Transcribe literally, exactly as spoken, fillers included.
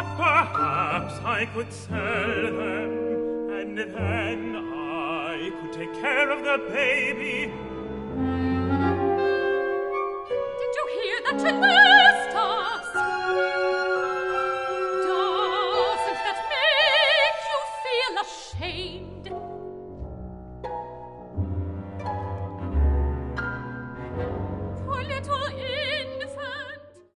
But perhaps I could sell them, and then I could take care of the baby. Did you hear that, children?